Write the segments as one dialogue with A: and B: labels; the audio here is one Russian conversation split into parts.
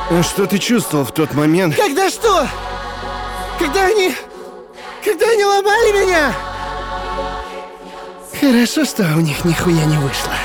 A: А что ты чувствовал в тот момент?
B: Когда что? Когда они ломали меня? Хорошо, что у них нихуя не вышло.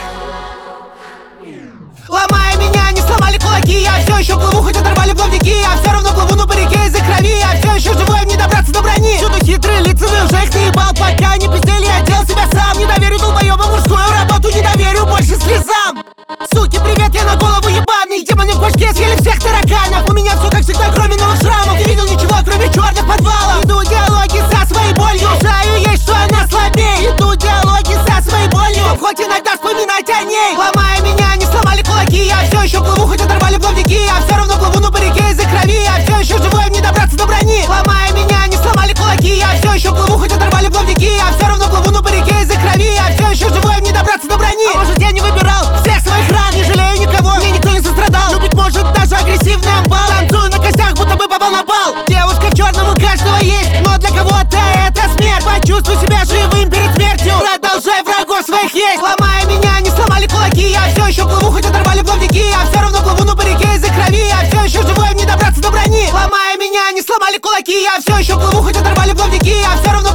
B: Ломая меня, они сломали кулаки. Я все еще плыву, хоть оторвали плавники. Я все равно плыву, но по реке из-за крови. Я все еще живой, мне добраться до брони. Чудо хитрые лица, вы уже их наебал. Пока не пиздели, я делал себя сам. Не доверю долбоебам мужскую работу, не доверю больше слезам. Суки, привет, я на голову ебаный. Демоны в башке съели всех тараканов. У меня все как всегда, кроме новых шрамов. Не видел ничего, кроме черных подвалов. Иду диалоги со своей болью. Знаю, есть, что она слабее. Иду диалоги со своей болью. Хоть иногда вспоминать о ней. Ломая меня, они сломали кулаки. Я все еще плыву, хоть оторвали плавники. Я все равно плыву, но по реке из-за крови. Я все еще живой, мне добраться до брони. Ломая меня, они сломали кулаки. Я все еще плыву, хоть оторвали плавники. Я все равно плыву, но по реке из-за крови. Я все еще живой, мне добраться до брони. А может, я не выбирал всех своих ран. Не жалею никого, мне никто не сострадал. Любить может даже агрессивный амбал. Танцую на костях, будто бы попал на бал. Девушка в черном у каждого есть, но для кого-то это смерть. Почувствуй себя живым перед смертью. Продолжай врагов своих есть. Ломая меня, они сломали кулаки. Я все еще плыву, хоть оторвали плавники. Я все равно плыву, но по реке из-за крови. Я все еще живой, мне добраться до брони. Ломая меня, они сломали кулаки. Я все еще плыву, хоть оторвали плавники. Я все равно